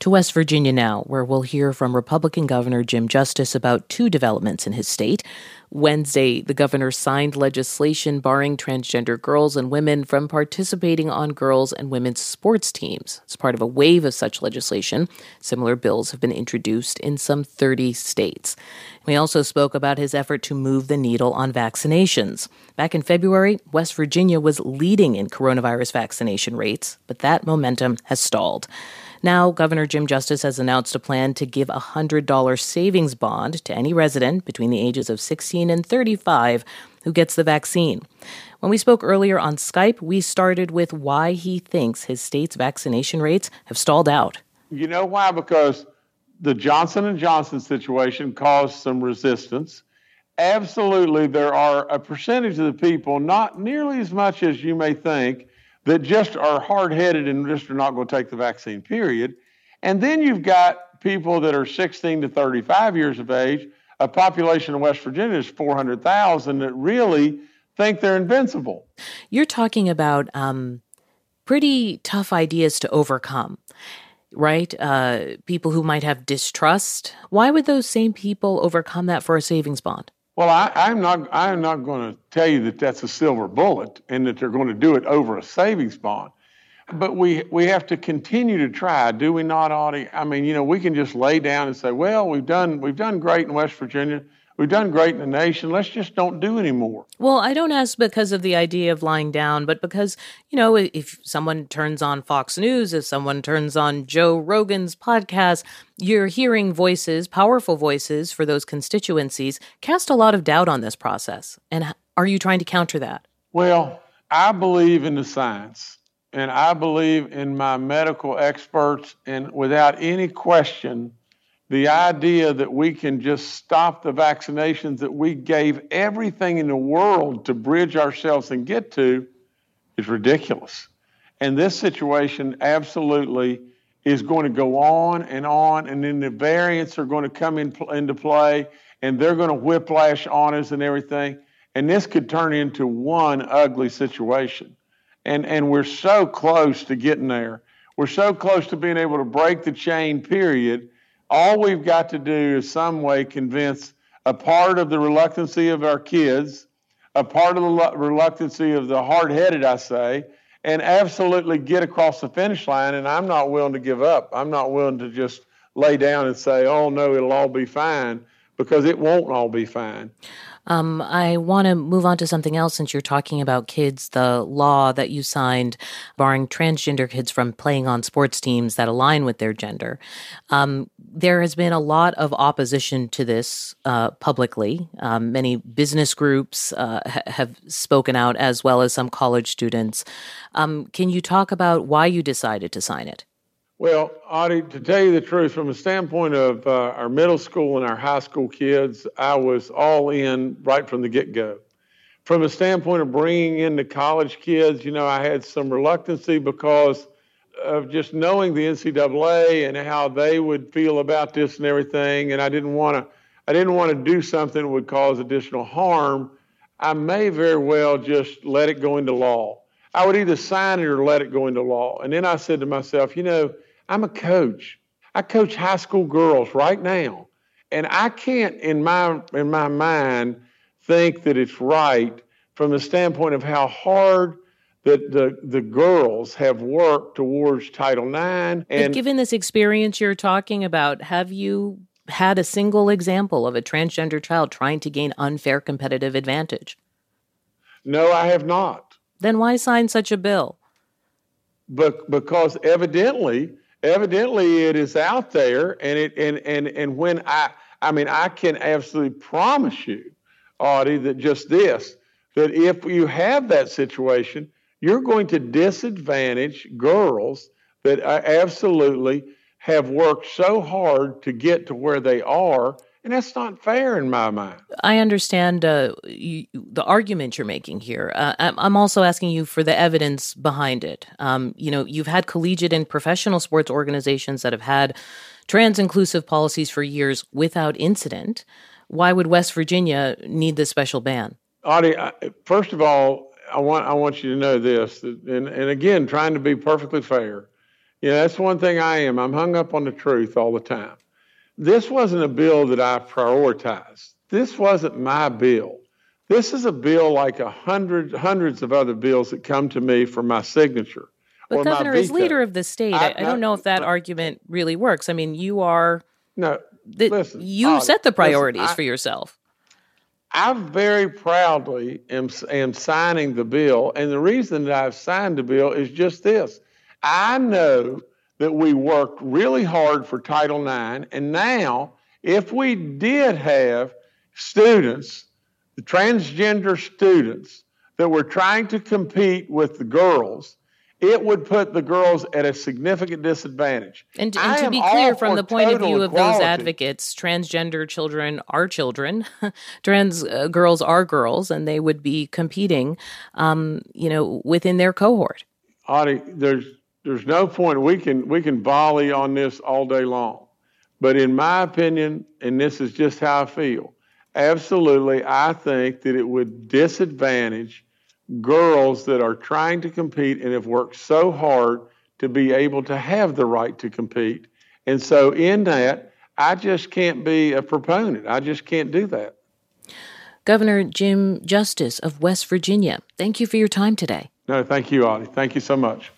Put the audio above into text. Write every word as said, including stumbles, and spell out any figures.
To West Virginia now, where we'll hear from Republican Governor Jim Justice about two developments in his state. Wednesday, the governor signed legislation barring transgender girls and women from participating on girls' and women's sports teams. It's part of a wave of such legislation. Similar bills have been introduced in some thirty states. We also spoke about his effort to move the needle on vaccinations. Back in February, West Virginia was leading in coronavirus vaccination rates, but that momentum has stalled. Now, Governor Jim Justice has announced a plan to give a one hundred dollars savings bond to any resident between the ages of sixteen and thirty-five who gets the vaccine. When we spoke earlier on Skype, we started with why he thinks his state's vaccination rates have stalled out. You know why? Because the Johnson and Johnson situation caused some resistance. Absolutely, there are a percentage of the people, not nearly as much as you may think, that just are hard-headed and just are not going to take the vaccine, period. And then you've got people that are sixteen to thirty-five years of age. A population in West Virginia is four hundred thousand that really think they're invincible. You're talking about um, pretty tough ideas to overcome, right? Uh, people who might have distrust. Why would those same people overcome that for a savings bond? Well, I, I'm not. I'm not going to tell you that that's a silver bullet and that they're going to do it over a savings bond. But we we have to continue to try, do we not, Audie? I mean, you know, we can just lay down and say, well, we've done we've done great in West Virginia. We've done great in the nation. Let's just don't do anymore. Well, I don't ask because of the idea of lying down, but because, you know, if someone turns on Fox News, if someone turns on Joe Rogan's podcast, you're hearing voices, powerful voices for those constituencies, cast a lot of doubt on this process. And are you trying to counter that? Well, I believe in the science, and I believe in my medical experts, and without any question, the idea that we can just stop the vaccinations that we gave everything in the world to bridge ourselves and get to is ridiculous. And this situation absolutely is going to go on and on, and then the variants are going to come in, into play, and they're going to whiplash on us and everything. And this could turn into one ugly situation. And, and we're so close to getting there. We're so close to being able to break the chain, period. All we've got to do is some way convince a part of the reluctancy of our kids, a part of the reluctancy of the hard-headed, I say, and absolutely get across the finish line. And I'm not willing to give up. I'm not willing to just lay down and say, oh, no, it'll all be fine, because it won't all be fine. Um, I want to move on to something else since you're talking about kids, the law that you signed barring transgender kids from playing on sports teams that align with their gender. Um, there has been a lot of opposition to this uh, publicly. Um, many business groups uh, ha- have spoken out, as well as some college students. Um, can you talk about why you decided to sign it? Well, Audie, to tell you the truth, from a standpoint of uh, our middle school and our high school kids, I was all in right from the get-go. From a standpoint of bringing in the college kids, you know, I had some reluctancy because of just knowing the N C double A and how they would feel about this and everything, and I didn't want to. I didn't want to do something that would cause additional harm. I may very well just let it go into law. I would either sign it or let it go into law. And then I said to myself, you know, I'm a coach. I coach high school girls right now. And I can't, in my in my mind, think that it's right from the standpoint of how hard that the, the girls have worked towards Title nine. And but given this experience you're talking about, have you had a single example of a transgender child trying to gain unfair competitive advantage? No, I have not. Then why sign such a bill? But because evidently... Evidently, it is out there, and it and and and when I, I mean, I can absolutely promise you, Audie, that just this, that if you have that situation, you're going to disadvantage girls that absolutely have worked so hard to get to where they are. And that's not fair in my mind. I understand uh, you, the argument you're making here. Uh, I'm, I'm also asking you for the evidence behind it. Um, you know, you've had collegiate and professional sports organizations that have had trans-inclusive policies for years without incident. Why would West Virginia need this special ban? Audie, I, first of all, I want I want you to know this, and, and again, trying to be perfectly fair. Yeah, that's one thing I am. I'm hung up on the truth all the time. This wasn't a bill that I prioritized. This wasn't my bill. This is a bill like a hundred, hundreds of other bills that come to me for my signature. But or Governor, my as veto. leader of the state, I, I, I don't know if that argument really works. I mean, you are, no, the, listen, you uh, set the priorities listen, I, for yourself. I very proudly am, am signing the bill, and the reason that I've signed the bill is just this. I know that we worked really hard for Title nine, and now if we did have students, the transgender students, that were trying to compete with the girls, it would put the girls at a significant disadvantage. And, and to be clear, from the point of view of those advocates, transgender children are children, trans uh, girls are girls, and they would be competing, um, you know, within their cohort. Audie, there's there's no point. We can we can volley on this all day long, but in my opinion, and this is just how I feel, absolutely, I think that it would disadvantage girls that are trying to compete and have worked so hard to be able to have the right to compete. And so in that, I just can't be a proponent. I just can't do that. Governor Jim Justice of West Virginia, thank you for your time today. No, thank you, Audie. Thank you so much.